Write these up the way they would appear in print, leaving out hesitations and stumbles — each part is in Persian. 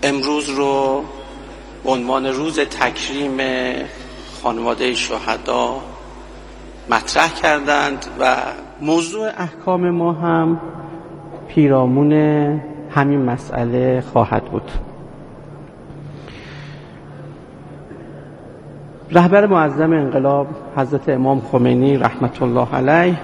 امروز رو به عنوان روز تکریم خانواده شهدا مطرح کردند و موضوع احکام ما هم پیرامون همین مسئله خواهد بود. رهبر معظم انقلاب حضرت امام خمینی رحمت الله علیه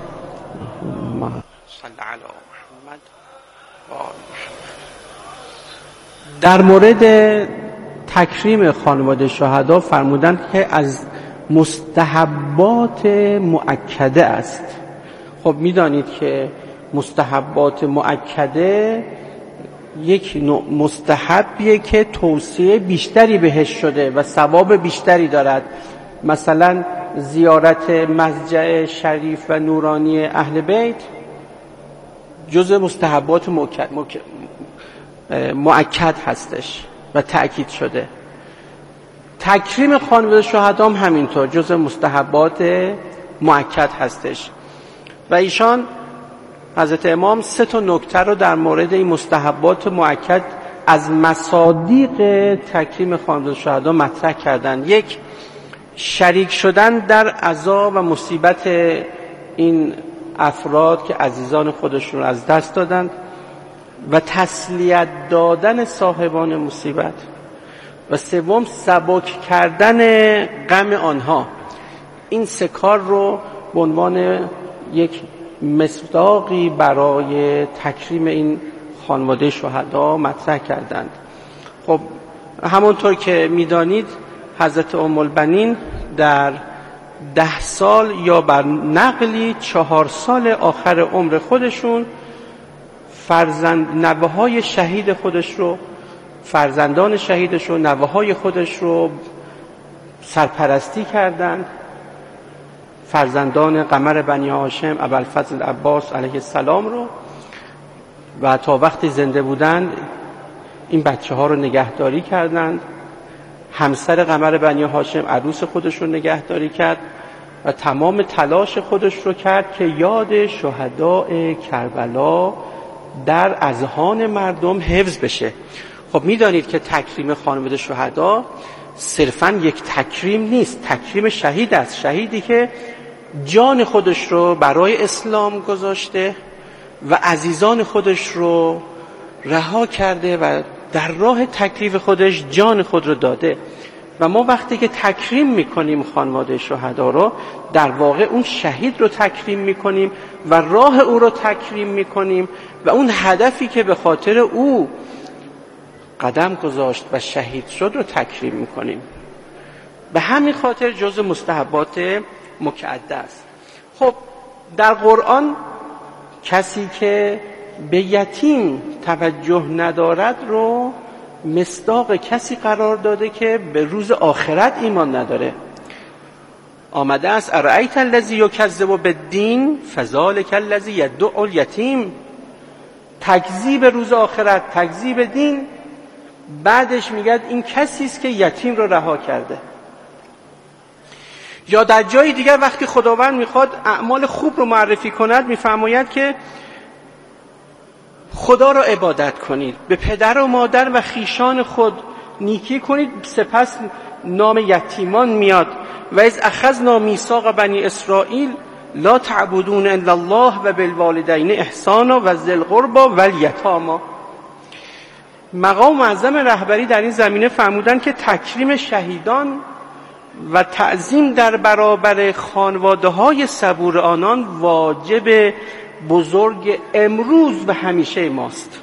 در مورد تکریم خانواده شهدا فرمودند که از مستحبات مؤکده است. خب میدانید که مستحبات مؤکده یک نوع مستحبیه که توصیه بیشتری بهش شده و ثواب بیشتری دارد. مثلا زیارت مسجع شریف و نورانی اهل بیت جزء مستحبات مؤکد هستش و تأکید شده. تکریم خانواده شهدا هم همینطور جزء مستحبات مؤکد هستش و ایشان حضرت امام 3 نکته رو در مورد این مستحبات مؤکد از مصادیق تکریم خانواده شهدا مطرح کردند. 1 شریک شدن در عزا و مصیبت این افراد که عزیزان خودشون رو از دست دادند و تسلیت دادن صاحبان مصیبت و 3 سبک کردن غم آنها. این 3 کار رو به عنوان یک مصداقی برای تکریم این خانواده شهدا مطرح کردند. خب همونطور که میدانید حضرت ام البنین در 10 سال یا بر نقلی 4 سال آخر عمر خودشون نوه‌های شهید خودش رو، فرزندان شهیدش رو، نوه‌های خودش رو سرپرستی کردند. فرزندان قمر بنی هاشم ابوالفضل عباس علیه السلام رو و تا وقتی زنده بودند این بچه‌ها رو نگهداری کردند. همسر قمر بنی هاشم عروس خودش رو نگهداری کرد و تمام تلاش خودش رو کرد که یاد شهداء کربلا در اذهان مردم حفظ بشه. خب میدانید که تکریم خانواده شهدا صرفاً یک تکریم نیست، تکریم شهید است. شهیدی که جان خودش رو برای اسلام گذاشته و عزیزان خودش رو رها کرده و در راه تکلیف خودش جان خود رو داده. و ما وقتی که تکریم میکنیم خانواده شهدا رو، در واقع اون شهید رو تکریم میکنیم و راه او رو تکریم میکنیم و اون هدفی که به خاطر او قدم گذاشت و شهید شد رو تکریم میکنیم. به همین خاطر جزء مستحبات مکعده است. خب در قرآن کسی که به یتیم توجه ندارد رو مصداق کسی قرار داده که به روز آخرت ایمان نداره. آمده است ارأیت الذی یکذب بالدین فذلک الذی یدع الیتیم. تکذیب روز آخرت، تکذیب دین، بعدش میگه این کسی است که یتیم رو رها کرده. یا در جای دیگر وقتی خداوند میخواد اعمال خوب رو معرفی کند میفرماید که خدا را عبادت کنید، به پدر و مادر و خیشان خود نیکی کنید. سپس نام یتیمان میاد و از اخذنا میثاق بنی اسرائیل لا تعبدون الا الله و بالوالدین احسانا و ذی القربى والیتامی. مقام معظم رهبری در این زمینه فرمودند که تکریم شهیدان و تعظیم در برابر خانواده‌های صبور آنان واجب بزرگ امروز و همیشه ماست.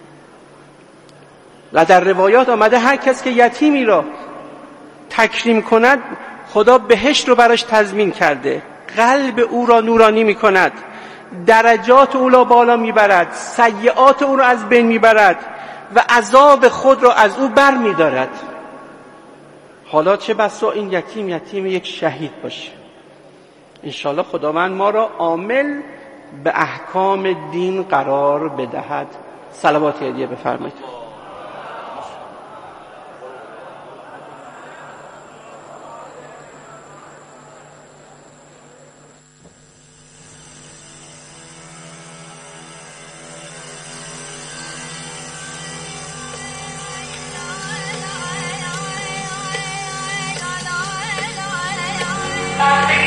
و در روایات آمده هر کس که یتیمی را تکریم کند خدا بهشت رو براش تضمین کرده، قلب او را نورانی می کند، درجات او را بالا می برد، سیئات او را از بین می برد و عذاب خود را از او بر می دارد. حالا چه بسا این یتیم یک شهید باشه. انشاءالله خداوند ما را عامل به احکام دین قرار بدهد. صلوات هدیه بفرمایید.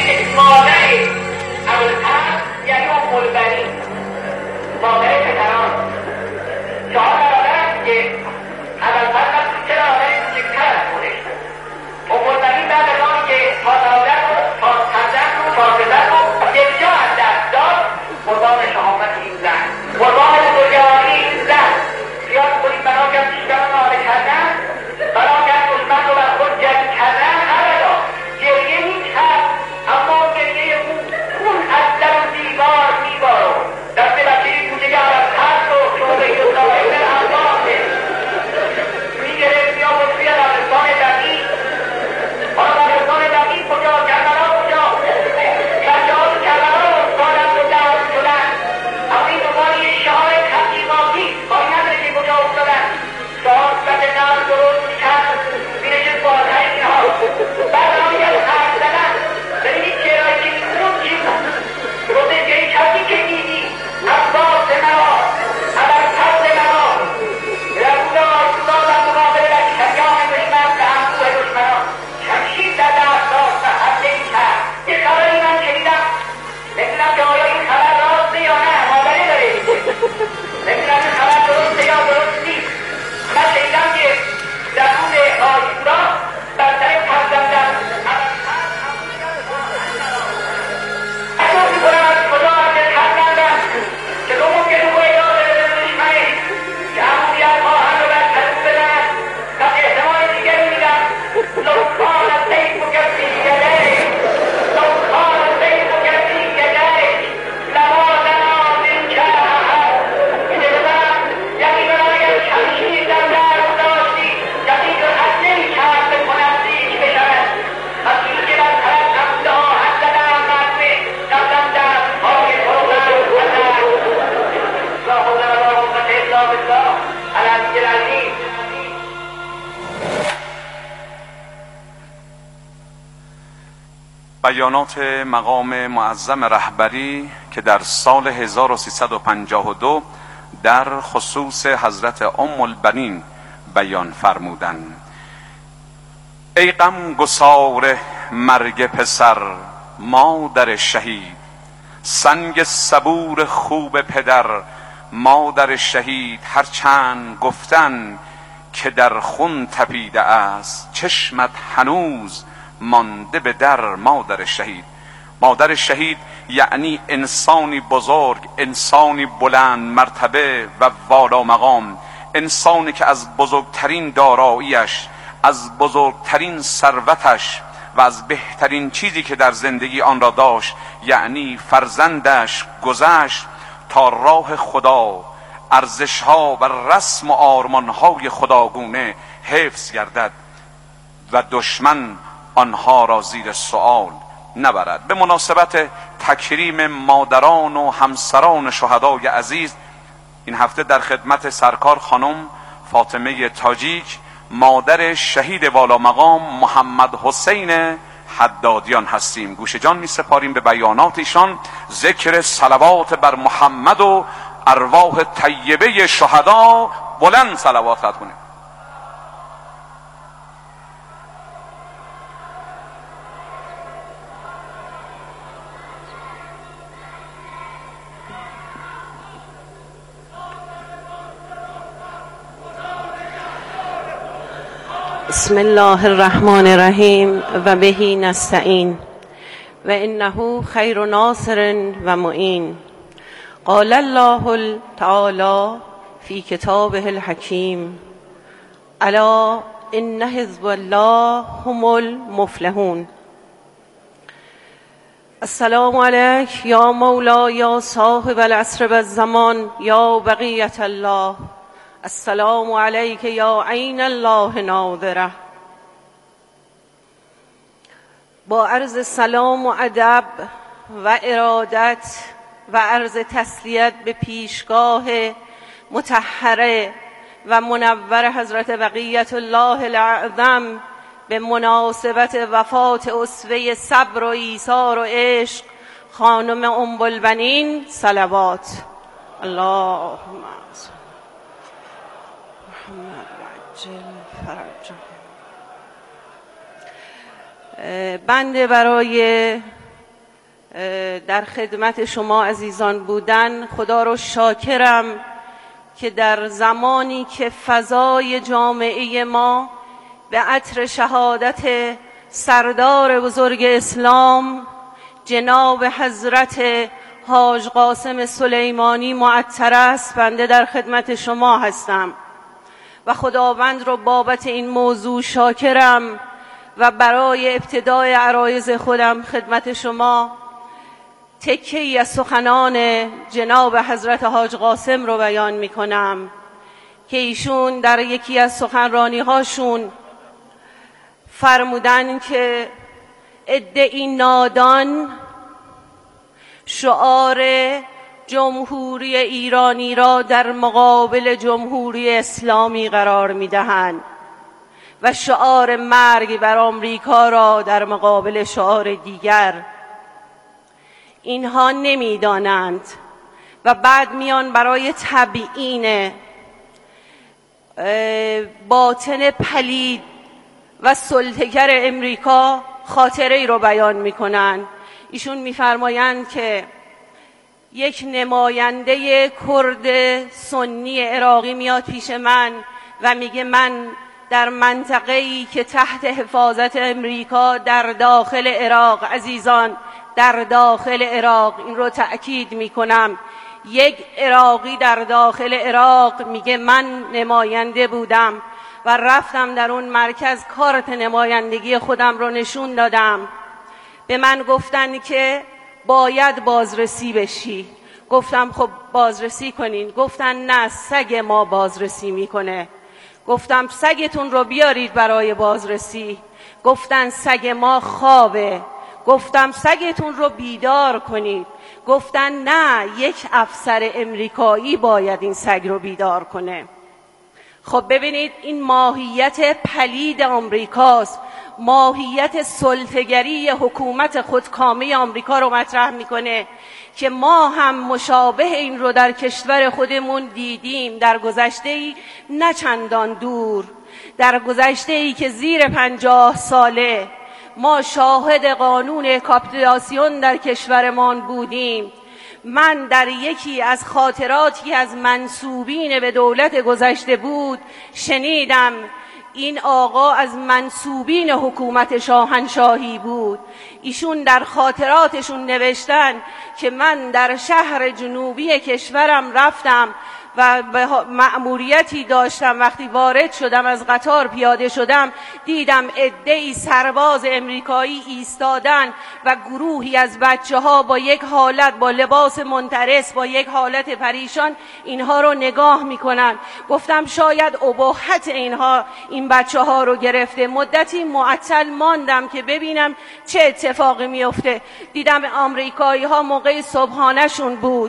بیانات مقام معظم رهبری که در سال 1352 در خصوص حضرت ام البنین بیان فرمودند. ای غم گسار مرگ پسر مادر شهید، سنگ صبور خوب پدر مادر شهید، هرچند گفتن که در خون تپیده است، چشمت هنوز مانده به در مادر شهید. مادر شهید یعنی انسانی بزرگ، انسانی بلند مرتبه و والا مقام، انسانی که از بزرگترین داراییش، از بزرگترین ثروتش و از بهترین چیزی که در زندگی آن را داشت یعنی فرزندش گذشت تا راه خدا، ارزش‌ها و رسم و آرمان‌های خداگونه حفظ گردد و دشمن آنها را زیر سؤال نبرد. به مناسبت تکریم مادران و همسران شهدای عزیز این هفته در خدمت سرکار خانم فاطمه تاجیک، مادر شهید والا مقام محمد حسین حدادیان هستیم. گوش جان می سپاریم به بیانات ایشان، ذکر صلوات بر محمد و ارواح طیبه شهدا. بلند صلوات خواهد کنیم. بسم الله الرحمن الرحیم و بهی نستعین و انه خیر ناصر و معین. قال الله تعالی فی کتابه الحکیم الا ان حزب الله هم المفلحون. السلام علیک یا مولا یا صاحب العصر و الزمان یا بقیت الله. السلام علیک یا عین الله ناظره. با عرض سلام و ادب و ارادت و عرض تسلیت به پیشگاه مطهره و منور حضرت بقیت الله الاعظم به مناسبت وفات اسوه صبر و ایثار و عشق خانم ام البنین صلوات. اللهم محمد عجل فرجه. بنده برای در خدمت شما عزیزان بودن. خدا رو شاکرم که در زمانی که فضای جامعه ما به عطر شهادت سردار بزرگ اسلام جناب حضرت حاج قاسم سلیمانی معطر است، بنده در خدمت شما هستم و خداوند رو بابت این موضوع شاکرم و برای ابتدای عرایض خودم خدمت شما تکه‌ای از سخنان جناب حضرت حاج قاسم رو بیان می کنم که ایشون در یکی از سخنرانی هاشون فرمودن که عده‌ای نادان شعار جمهوری ایرانی را در مقابل جمهوری اسلامی قرار می‌دهند و شعار مرگ بر آمریکا را در مقابل شعار دیگر. اینها نمی‌دانند و بعد میان برای تبیین باطن پلید و سلطه‌گر امریکا خاطره‌ای رو بیان می‌کنند. ایشون می‌فرمایند که یک نماینده کرد سنی عراقی میاد پیش من و میگه من در منطقه‌ای که تحت حفاظت امریکا در داخل عراق، عزیزان در داخل عراق، این رو تأکید میکنم، یک عراقی در داخل عراق میگه من نماینده بودم و رفتم در اون مرکز کارت نمایندگی خودم رو نشون دادم. به من گفتن که باید بازرسی بشی. گفتم خب بازرسی کنین. گفتن نه، سگ ما بازرسی میکنه. گفتم سگتون رو بیارید برای بازرسی. گفتن سگ ما خوابه. گفتم سگتون رو بیدار کنید. گفتن نه، یک افسر امریکایی باید این سگ رو بیدار کنه. خب ببینید این ماهیت پلید آمریکاست، ماهیت سلطه‌گری حکومت خودکامه آمریکا رو مطرح میکنه که ما هم مشابه این رو در کشور خودمون دیدیم در گذشته‌ای نه چندان دور، در گذشته‌ای که زیر 50 ساله ما شاهد قانون کاپیتولاسیون در کشورمان بودیم. من در یکی از خاطراتی از منسوبین به دولت گذشته بود شنیدم این آقا از منسوبین حکومت شاهنشاهی بود. ایشون در خاطراتشون نوشتن که من در شهر جنوبی کشورم رفتم و مأموریتی داشتم. وقتی وارد شدم از قطار پیاده شدم دیدم عده‌ای سرباز امریکایی ایستادن و گروهی از بچه‌ها با یک حالت، با لباس منترس، با یک حالت پریشان اینها رو نگاه میکنن. گفتم شاید اباحت این بچه‌ها رو گرفته. مدتی معطل ماندم که ببینم چه اتفاقی میفته. دیدم آمریکایی‌ها موقع صبحانه شون بود.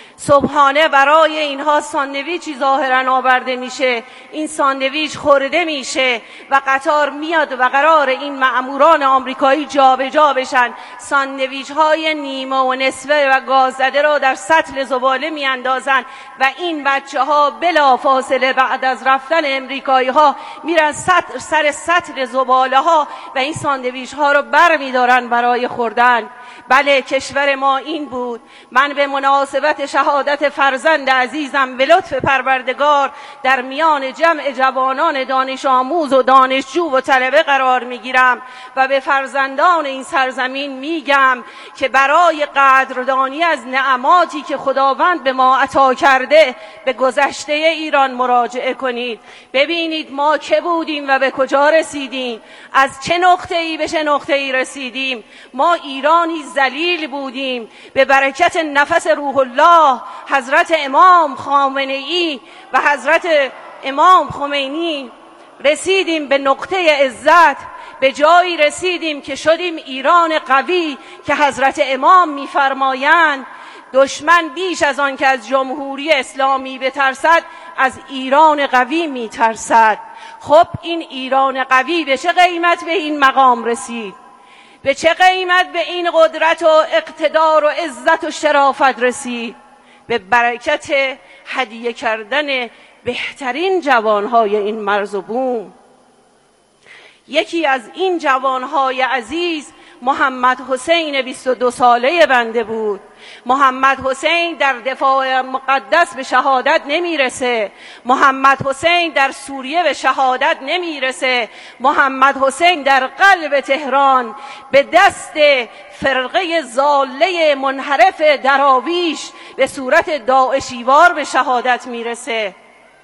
صبحانه برای اینها ساندویچی ظاهرا آورده میشه، این ساندویچ خورده میشه و قطار میاد و قرار این مأموران آمریکایی جابجا بشن. ساندویچ های نیمه و نصفه و گاز زده را در سطل زباله میاندازن و این بچه ها بلا فاصله بعد از رفتن امریکایی ها میرن سر سطل زباله ها و این ساندویچ ها رو بر میدارن برای خوردن. بله، کشور ما این بود. من به مناسبت شهادت فرزند عزیزم به لطف پروردگار در میان جمع جوانان دانش آموز و دانشجو و طلبه قرار میگیرم و به فرزندان این سرزمین میگم که برای قدردانی از نعماتی که خداوند به ما عطا کرده به گذشته ایران مراجعه کنید. ببینید ما که بودیم و به کجا رسیدیم، از چه نقطه‌ای به چه نقطه‌ای رسیدیم. ما ایرانی ذلیل بودیم، به برکت نفس روح الله حضرت امام خامنه‌ای و حضرت امام خمینی رسیدیم به نقطه عزت، به جایی رسیدیم که شدیم ایران قوی که حضرت امام می‌فرمایند دشمن بیش از آن که از جمهوری اسلامی بترسد از ایران قوی میترسد. خب این ایران قوی به چه قیمت به این مقام رسید؟ به چه قیمت به این قدرت و اقتدار و عزت و شرافت رسید؟ به برکت هدیه کردن بهترین جوانهای این مرز و بوم. یکی از این جوانهای عزیز محمد حسین 22 ساله بنده بود. محمد حسین در دفاع مقدس به شهادت نمیرسه. محمد حسین در سوریه به شهادت نمیرسه. محمد حسین در قلب تهران به دست فرقه ضاله منحرف دراویش به صورت داعشیوار به شهادت میرسه.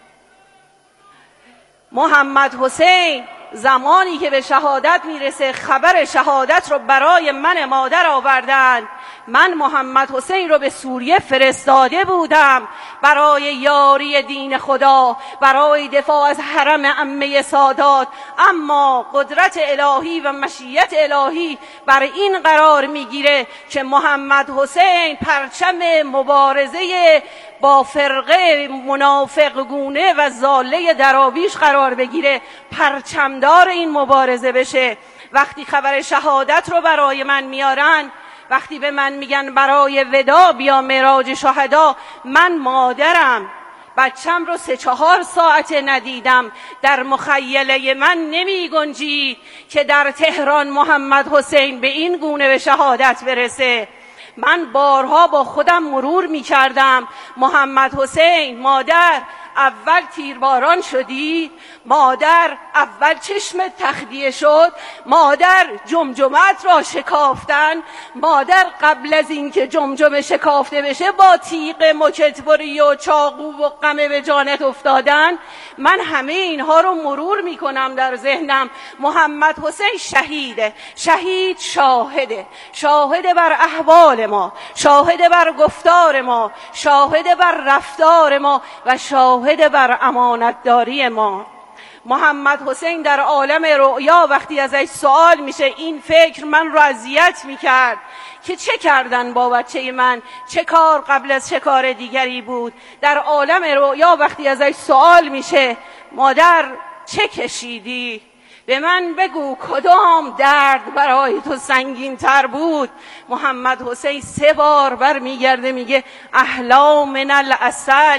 محمد حسین زمانی که به شهادت میرسه خبر شهادت رو برای من مادر آوردن. من محمد حسین رو به سوریه فرستاده بودم برای یاری دین خدا، برای دفاع از حرم عمه سادات، اما قدرت الهی و مشیت الهی بر این قرار میگیره که محمد حسین پرچم مبارزه با فرقه منافقگونه و ضاله دراویش قرار بگیره، پرچمدار این مبارزه بشه. وقتی خبر شهادت رو برای من میارن، وقتی به من میگن برای ودا بیا معراج شهدا، من مادرم، بچم رو 3-4 ساعت ندیدم. در مخیله من نمی گنجید که در تهران محمد حسین به این گونه به شهادت برسه. من بارها با خودم مرور می کردم. محمد حسین، مادر اول تیرباران شدی، مادر اول چشمت تخلیه شد، مادر جمجمت را شکافتن، مادر قبل از اینکه جمجمه شکافته بشه با تیغ مکتبری و چاقو و قمه به جانت افتادن. من همه اینها رو مرور میکنم در ذهنم. محمد حسین شهیده، شهید شاهده، شاهده بر احوال ما، شاهده بر گفتار ما، شاهده بر رفتار ما و شاهده بر امانتداری ما. محمد حسین در عالم رؤیا وقتی ازش سوال میشه، این فکر من رو اذیت میکرد که چه کردن با بچه من، چه کار قبل از چه کار دیگری بود. در عالم رؤیا وقتی ازش سوال میشه، مادر چه کشیدی؟ به من بگو کدام درد برای تو سنگین تر بود؟ محمد حسین 3 بار برمیگرده میگه احلا من العسل.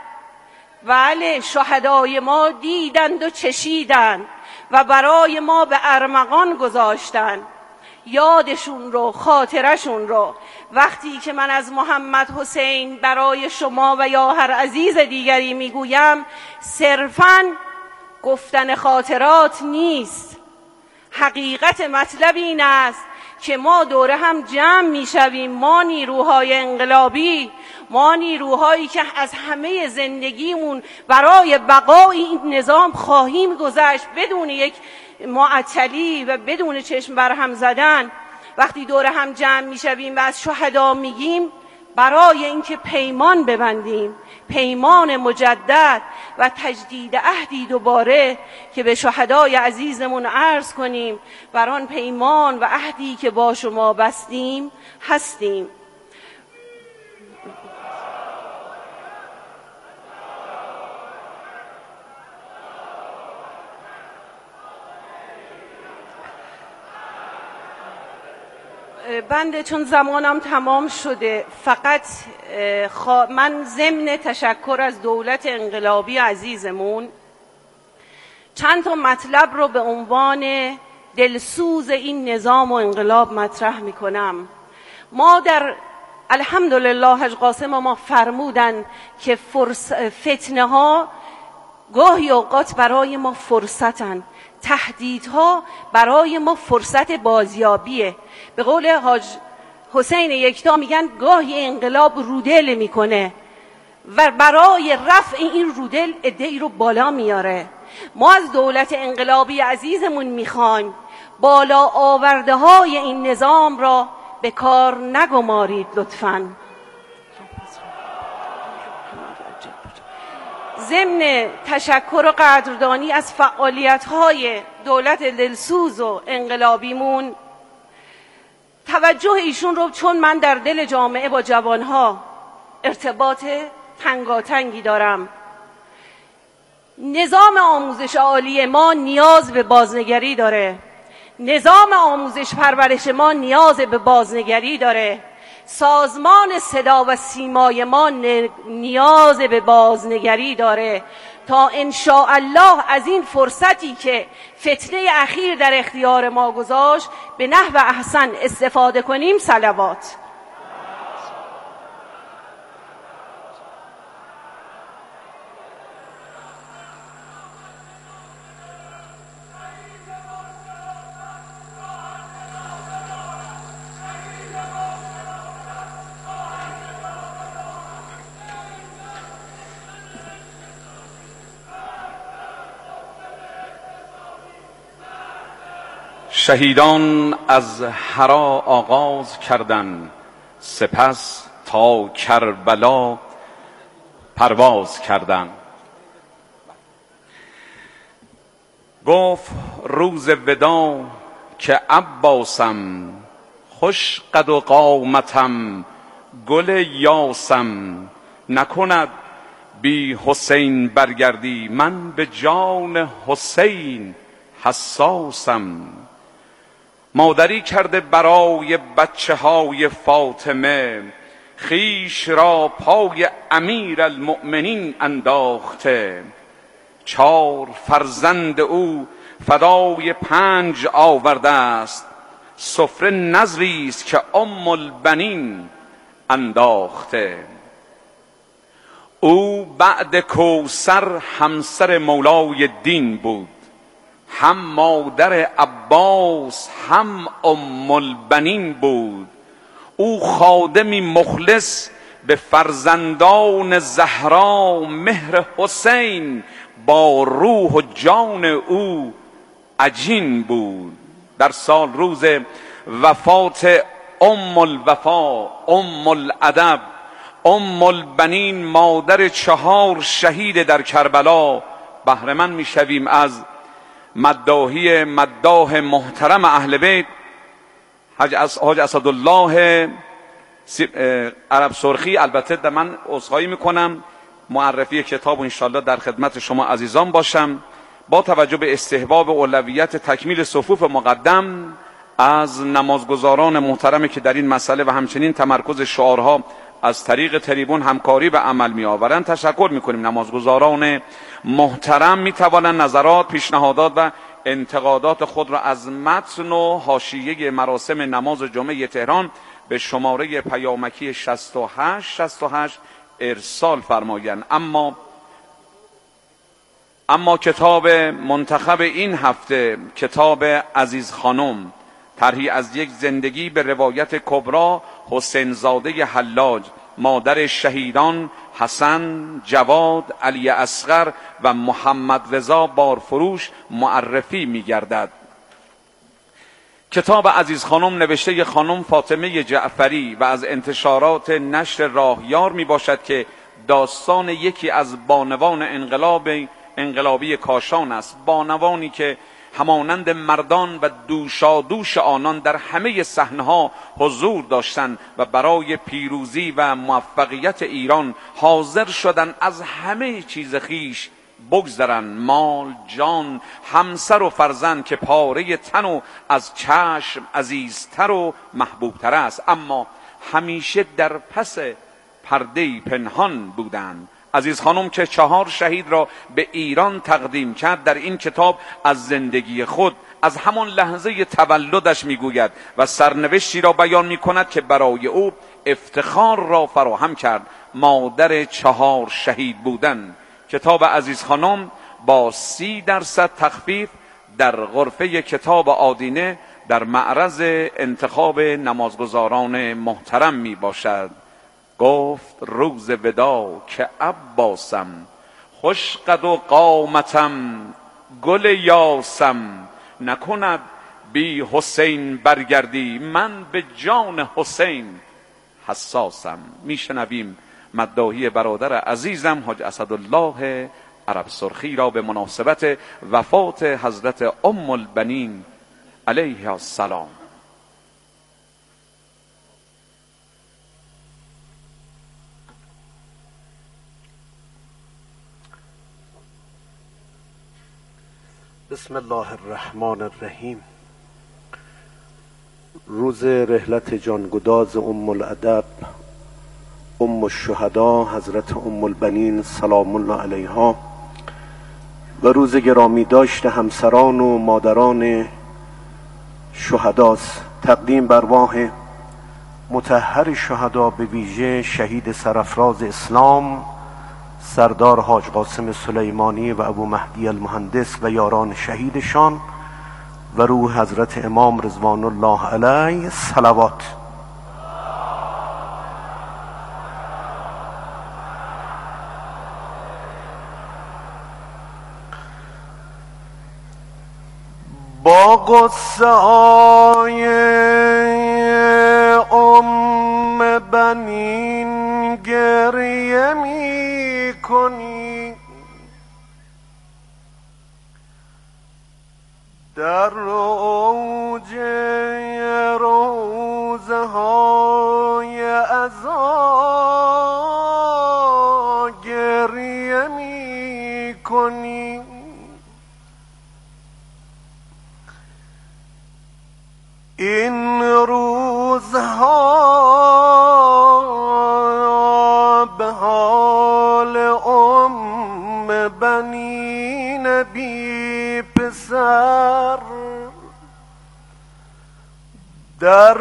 بله، شهدای ما دیدند و چشیدند و برای ما به ارمغان گذاشتن یادشون رو، خاطرشون رو. وقتی که من از محمد حسین برای شما و یا هر عزیز دیگری میگویم، صرفاً گفتن خاطرات نیست. حقیقت مطلب این است که ما دوره هم جمع میشویم، ما نیروهای انقلابی، ما نیروهایی که از همه زندگیمون برای بقای این نظام خواهیم گذشت بدون یک معطلی و بدون چشم برهم زدن. وقتی دوره هم جمع میشویم و از شهدا میگیم، برای اینکه پیمان ببندیم، پیمان مجدد و تجدید عهدی دوباره که به شهدای عزیزمون عرض کنیم، بر آن پیمان و عهدی که با شما بستیم هستیم. بنده چون زمانم تمام شده، فقط من ضمن تشکر از دولت انقلابی عزیزمون چند تا مطلب رو به عنوان دلسوز این نظام و انقلاب مطرح میکنم. ما در الحمدلله حاج قاسم ما فرمودن که فتنه ها گاهی اوقات برای ما فرصتن، تهدیدها برای ما فرصت بازیابیه. به قول حاج حسین یکتا میگن گاهی انقلاب رودل میکنه و برای رفع این رودل عده‌ای رو بالا میاره. ما از دولت انقلابی عزیزمون میخوایم بالا آورده های این نظام را به کار نگمارید لطفاً. ضمن تشکر و قدردانی از فعالیت‌های دولت دلسوز و انقلابیمون، توجه ایشون رو، چون من در دل جامعه با جوانها ارتباط تنگاتنگی دارم، نظام آموزش عالی ما نیاز به بازنگری داره، نظام آموزش پرورش ما نیاز به بازنگری داره، سازمان صدا و سیمای ما نیاز به بازنگری داره. تا انشاءالله از این فرصتی که فتنه اخیر در اختیار ما گذاشت به نحو احسن استفاده کنیم. صلوات. شهیدان از حرا آغاز کردند، سپس تا کربلا پرواز کردند. گفت روز ودا که عباسم، خوش قد و قامتم گل یاسم، نکند بی حسین برگردی، من به جان حسین حساسم. مادری کرده برای بچه های فاطمه، خیش را پای امیر المؤمنین انداخته. 4 فرزند او فدای 5 آورده است، سفره نذری است که ام البنین انداخته. او بعد کوثر همسر مولای دین بود، هم مادر عباس هم ام البنین بود. او خادمی مخلص به فرزندان زهرا، مهر حسین با روح و جان او عجین بود. در سال روز وفات ام الوفا، ام الادب، ام البنین، مادر 4 شهید در کربلا، بهره مند میشویم از مداحی مداح محترم اهل بیت حاج اسدالله عرب سرخی. البته در من عذرخواهی میکنم، معرفی کتاب انشالله در خدمت شما عزیزان باشم. با توجه به استحباب اولویت تکمیل صفوف مقدم از نمازگزاران محترمی که در این مسئله و همچنین تمرکز شعارها از طریق تریبون همکاری به عمل می آورند تشکر می کنیم. نمازگزاران محترم می توانند نظرات، پیشنهادات و انتقادات خود را از متن و حاشیه مراسم نماز جمعه تهران به شماره پیامکی 6868 ارسال فرمایند. اما کتاب منتخب این هفته، کتاب عزیز خانم، طرحی از یک زندگی به روایت کبرا حسین زاده حلاج، مادر شهیدان حسن، جواد، علی اصغر و محمد رضا بارفروش معرفی می گردد. کتاب عزیز خانم نوشته خانم فاطمه جعفری و از انتشارات نشر راهیار می باشد که داستان یکی از بانوان انقلابی کاشان است. بانوانی که همانند مردان و دوشادوش آنان در همه صحنه‌ها حضور داشتند و برای پیروزی و موفقیت ایران حاضر شدند از همه چیز خیش بگذرند، مال، جان، همسر و فرزند که پاره تن و از چشم عزیزتر و محبوبتر است، اما همیشه در پس پرده پنهان بودند. عزیز خانم که 4 شهید را به ایران تقدیم کرد، در این کتاب از زندگی خود، از همان لحظه تولدش میگوید و سرنوشتی را بیان میکند که برای او افتخار را فراهم کرد، مادر 4 شهید بودن. کتاب عزیز خانم با 30% تخفیف در غرفه کتاب آدینه در معرض انتخاب نمازگزاران محترم می باشد. گفت روز ودا که عباسم، خوش قد و قامتم گل یاسم، نکند بی حسین برگردی، من به جان حسین حساسم. میشنویم مداحی برادر عزیزم حاج اسدالله عرب سرخی را به مناسبت وفات حضرت ام البنین علیها السلام. بسم الله الرحمن الرحیم. روز رحلت جانگداز ام الادب، ام الشهدا، حضرت ام البنین سلام الله علیها و روز گرامی داشت همسران و مادران شهداست. تقدیم بر ارواح مطهر شهدا، به ویژه شهید سرافراز اسلام سردار حاج قاسم سلیمانی و ابو مهدی المهندس و یاران شهیدشان و روح حضرت امام رضوان الله علیه صلوات. با غصه های بنین گریه می کنی، در اوج روزه های عزا گریه می کنی. این روزها به حال بنین بی پسر در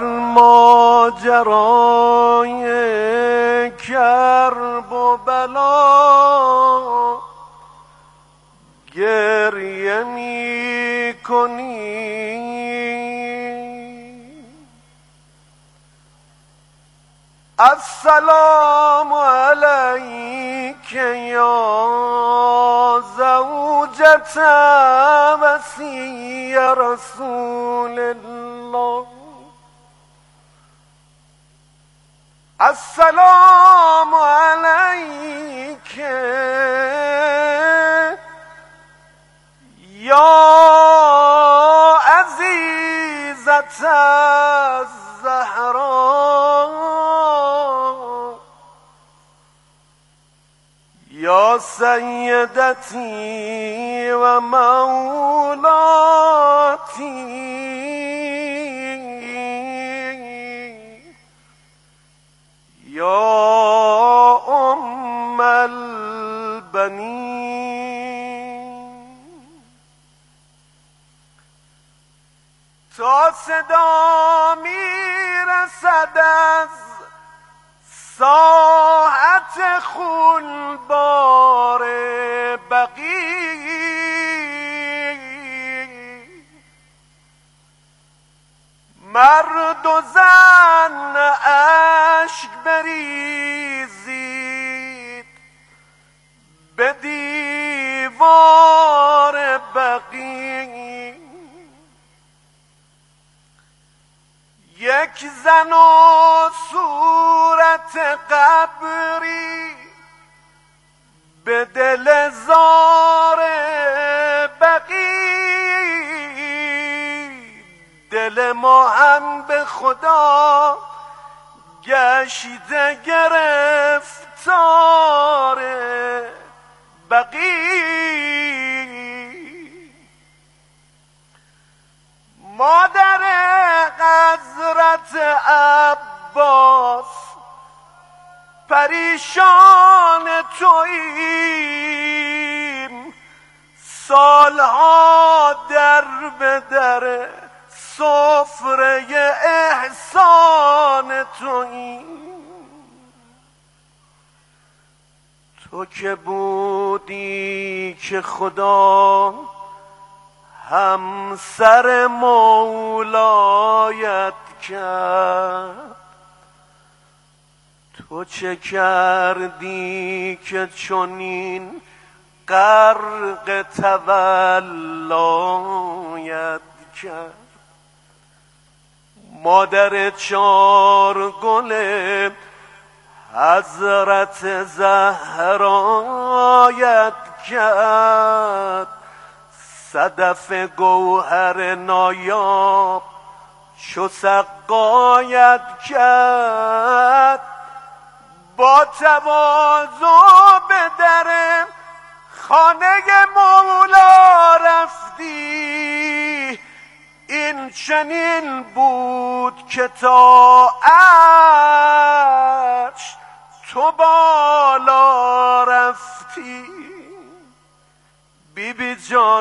ماجرای کرب و بلا گریه می کنی. السلام علیک یا زوجة وصی رسول الله. السلام علیک یا عزیزة الزهراء یا سیدتی و مولاتی یا ام البنین. تا صدا میرسد از ساحت خونبار بقیع، مرد و زن اشک بریزید به دیوار بقیع. یک زن و صورت قبری به دل زار بقیع. دل ما هم به خدا گشته گرفتار بقیع. مادر حضرت عباس پریشان توییم، سالها در به در سفره احسان توییم. تو که بودی که خدا همسر مولایت کرد، تو چه کردی که چنین غرق تولایت کرد؟ مادر چار گل حضرت زهرایت کرد، صدف گوهر نایاب چو سقایت کرد. با تواضع به در خانه مولا رفتی، این چنین بود که تا عرش تو بالا رفتی. بی بی جان